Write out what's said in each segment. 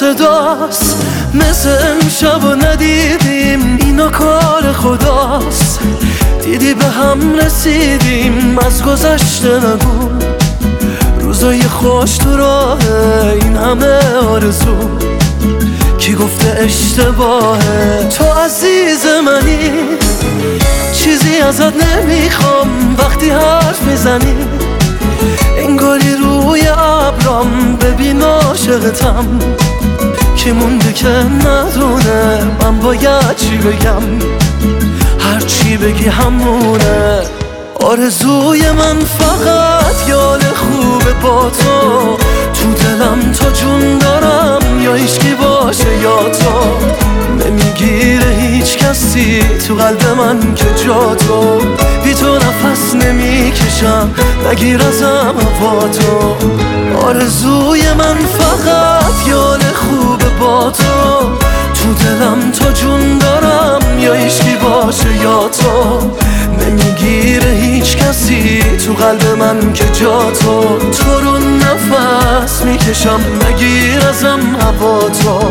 صداست، مثل امشب و ندیدیم اینا کار خداست. دیدی به هم رسیدیم از گذشته نگو، روزای خوش تو راه این همه آرزو. کی گفته اشتباهه؟ تو عزیز منی، چیزی ازت نمیخوام وقتی حرف میزنی. انگاری روی ابرام ببین عاشقتم، کی مونده که ندونه من باید چی بگم. هر چی بگی همونه. آرزوی من فقط یاد خوبه با تو، تو دلم تو جون دارم یا هیچکی باشه یا تو. نمیگیره هیچ کسی تو قلب من که جا تو، بی تو نفس نمیکشم نگیر ازم هوا تو. آرزوی من فقط یاد خوبه با تو، تو دلم تو جون دارم یا هیچکی باشه یا تو. نمیگیره هیچ کسی تو قلب من که جا تو، تو رو نفس میکشم نگیر ازم هوا تو.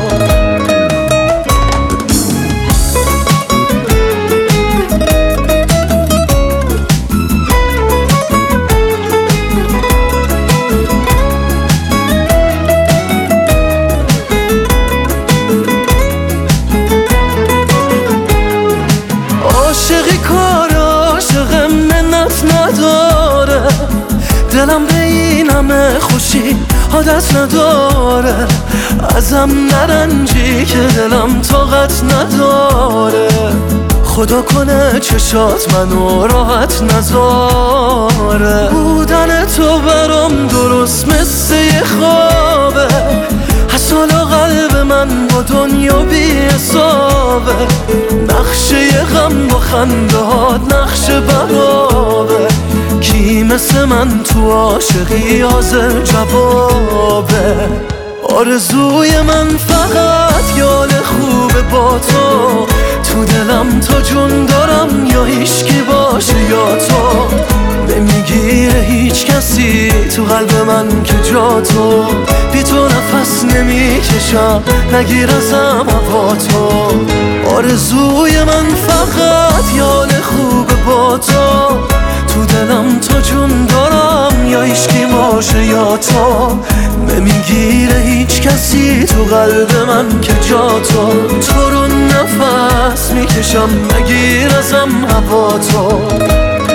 عاشقی کار عاشقم منت نداره، دلم به این همه خوشی عادت نداره. ازم نرنجی که دلم طاقت نداره، خدا کنه چشات منو راحت نذاره. بودن تو برام درست مثل یه خوابه، حالا قلب من با دنیا بی حسابه. نقشه غم با خندهات نقشه برابه، کی مثل من تو عاشقی حاضر جوابه. آرزوی من فقط یاد خوبه با تو، تو دلم تو جون دارم یا هیچکی باشه یا تو. نمیگیره هیچ کسی تو قلب من که جا تو، بی تو نفس نمیکشم نگیر ازم هوا تو. آرزوی من فقط یاد خوبه با تو، تو دلم تو جون دارم یا هیچکی باشه یا تو. نمیگیره هیچ کسی تو قلب من که جا تو، تو رو نفس میکشم نگیر ازم هوا تو.